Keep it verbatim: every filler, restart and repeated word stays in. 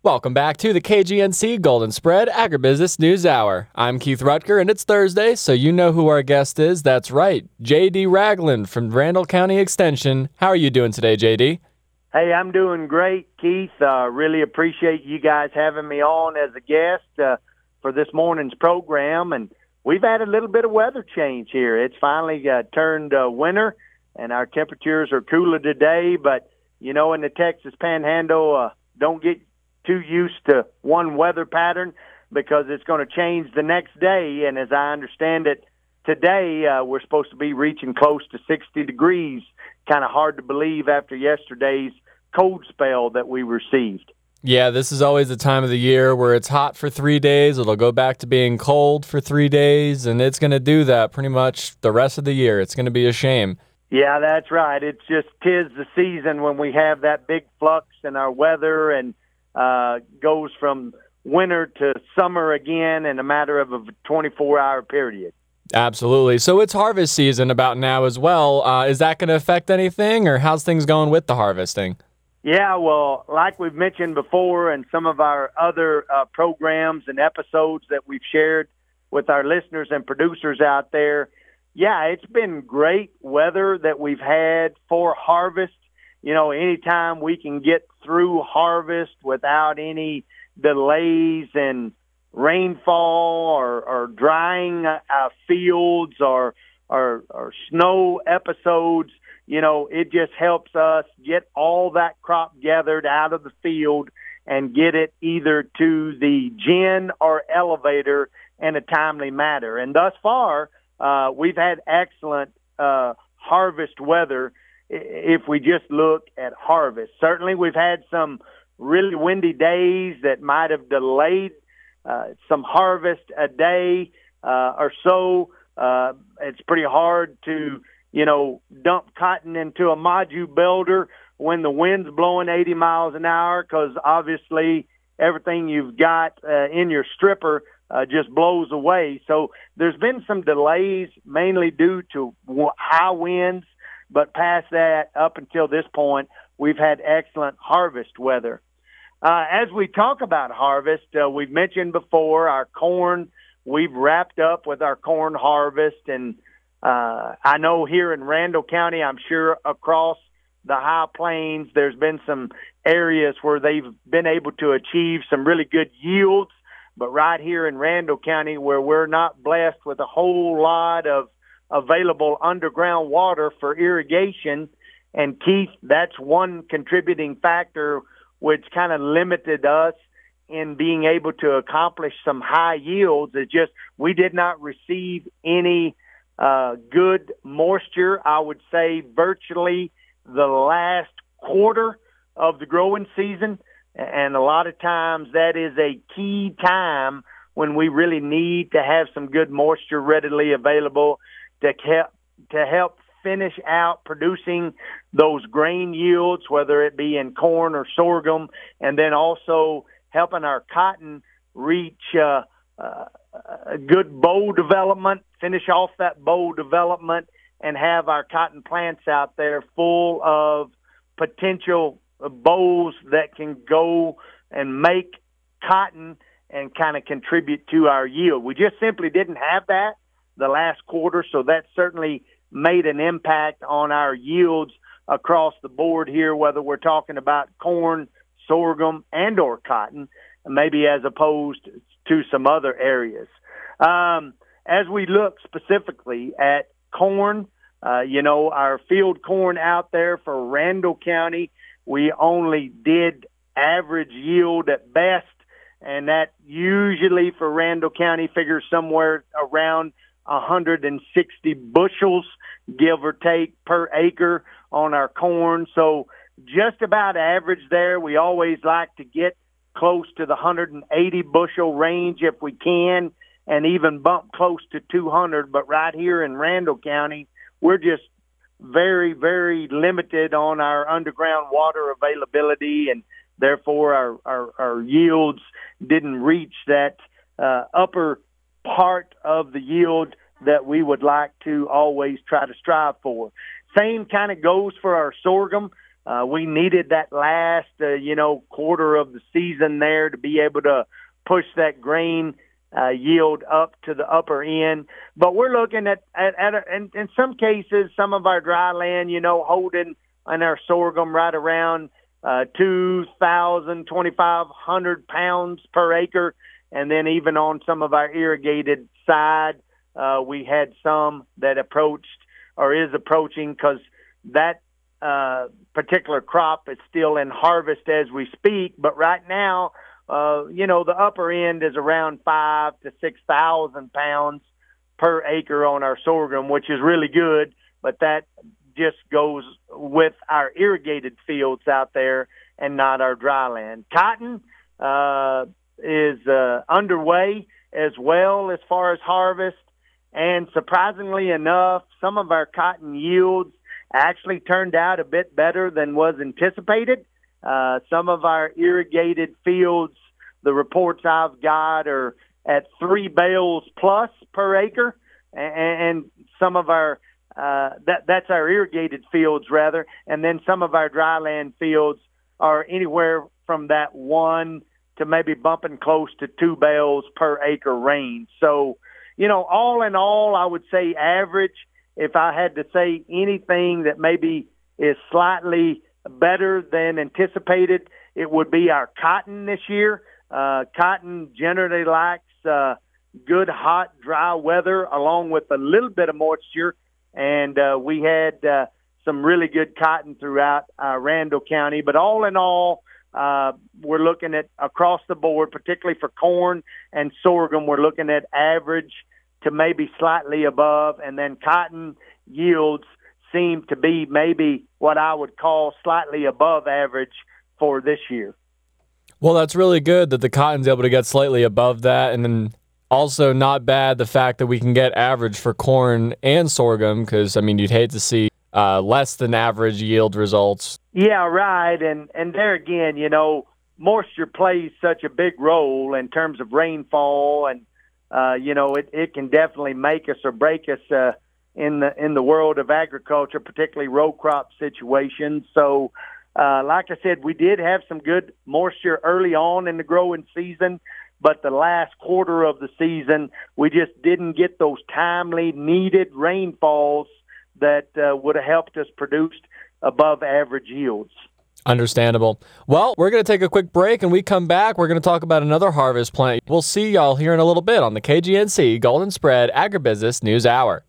Welcome back to the K G N C Golden Spread Agribusiness News Hour. I'm Keith Rutger, and it's Thursday, so you know who our guest is. That's right, J D Ragland from Randall County Extension. How are you doing today, J D? Hey, I'm doing great, Keith. Uh, really appreciate you guys having me on as a guest uh, for this morning's program. And we've had a little bit of weather change here. It's finally uh, turned uh, winter, and our temperatures are cooler today. But, you know, in the Texas Panhandle, uh, don't get too used to one weather pattern because it's going to change the next day. And as I understand it, today uh, we're supposed to be reaching close to sixty degrees. Kind of hard to believe after yesterday's cold spell that we received. Yeah, this is always the time of the year where it's hot for three days. It'll go back to being cold for three days, and it's going to do that pretty much the rest of the year. It's going to be a shame. Yeah, that's right. It's just tis the season when we have that big flux in our weather and uh, goes from winter to summer again in a matter of a twenty-four hour period. Absolutely. So it's harvest season about now as well. Uh, is that going to affect anything, or how's things going with the harvesting? Yeah, well, like we've mentioned before in some of our other uh, programs and episodes that we've shared with our listeners and producers out there, yeah, it's been great weather that we've had for harvest. You know, anytime we can get through harvest without any delays in rainfall or, or drying uh, fields or, or or snow episodes, you know, it just helps us get all that crop gathered out of the field and get it either to the gin or elevator in a timely manner. And thus far, uh, we've had excellent uh, harvest weather if we just look at harvest. Certainly we've had some really windy days that might have delayed uh, some harvest a day uh, or so. Uh, it's pretty hard to, you know, dump cotton into a module builder when the wind's blowing eighty miles an hour because obviously everything you've got uh, in your stripper uh, just blows away. So there's been some delays mainly due to high winds. But past that, up until this point, we've had excellent harvest weather. Uh, as we talk about harvest, uh, we've mentioned before our corn. We've wrapped up with our corn harvest. And uh, I know here in Randall County, I'm sure across the high plains, there's been some areas where they've been able to achieve some really good yields. But right here in Randall County, where we're not blessed with a whole lot of available underground water for irrigation. And Keith, that's one contributing factor which kind of limited us in being able to accomplish some high yields. It's just we did not receive any uh, good moisture, I would say virtually the last quarter of the growing season. And a lot of times that is a key time when we really need to have some good moisture readily available to help, to help finish out producing those grain yields, whether it be in corn or sorghum, and then also helping our cotton reach uh, uh, a good boll development, finish off that boll development, and have our cotton plants out there full of potential bolls that can go and make cotton and kind of contribute to our yield. We just simply didn't have that the last quarter, so that certainly made an impact on our yields across the board here, whether we're talking about corn, sorghum, and or cotton, maybe as opposed to some other areas. Um, as we look specifically at corn, uh, you know, our field corn out there for Randall County, we only did average yield at best, and that usually for Randall County figures somewhere around one hundred sixty bushels, give or take, per acre on our corn. So just about average there. We always like to get close to the one hundred eighty bushel range if we can, and even bump close to two hundred. But right here in Randall County, we're just very, very limited on our underground water availability, and therefore our, our, our yields didn't reach that uh, upper part of the yield that we would like to always try to strive for. Same kind of goes for our sorghum. Uh, we needed that last, uh, you know, quarter of the season there to be able to push that grain uh, yield up to the upper end. But we're looking at, at, at a, in, in some cases, some of our dry land, you know, holding on our sorghum right around uh, two thousand, twenty-five hundred pounds per acre. And then even on some of our irrigated side, uh, we had some that approached or is approaching, because that uh, particular crop is still in harvest as we speak. But right now, uh, you know, the upper end is around five to six thousand pounds per acre on our sorghum, which is really good. But that just goes with our irrigated fields out there and not our dry land. Cotton uh, is uh, underway as well as far as harvest. And surprisingly enough, some of our cotton yields actually turned out a bit better than was anticipated. Uh, some of our irrigated fields, the reports I've got are at three bales plus per acre. And, and some of our, uh, that, that's our irrigated fields rather. And then some of our dry land fields are anywhere from that one to maybe bumping close to two bales per acre range. So, you know, all in all, I would say average. If I had to say anything that maybe is slightly better than anticipated, it would be our cotton this year. Uh, cotton generally likes uh, good, hot, dry weather along with a little bit of moisture. And uh, we had uh, some really good cotton throughout uh, Randall County. But all in all, Uh, we're looking at across the board, particularly for corn and sorghum, we're looking at average to maybe slightly above, and then cotton yields seem to be maybe what I would call slightly above average for this year. Well, that's really good that the cotton's able to get slightly above that, and then also not bad the fact that we can get average for corn and sorghum, because, I mean, you'd hate to see uh, less than average yield results. Yeah, right. And and there again, you know, moisture plays such a big role in terms of rainfall, and uh, you know, it, it can definitely make us or break us uh, in the in the world of agriculture, particularly row crop situations. So, uh, like I said, we did have some good moisture early on in the growing season, but the last quarter of the season, we just didn't get those timely needed rainfalls that uh, would have helped us produce above average yields. Understandable. Well, we're going to take a quick break, and we come back, we're going to talk about another harvest plant. We'll see y'all here in a little bit on the K G N C Golden Spread Agribusiness News Hour.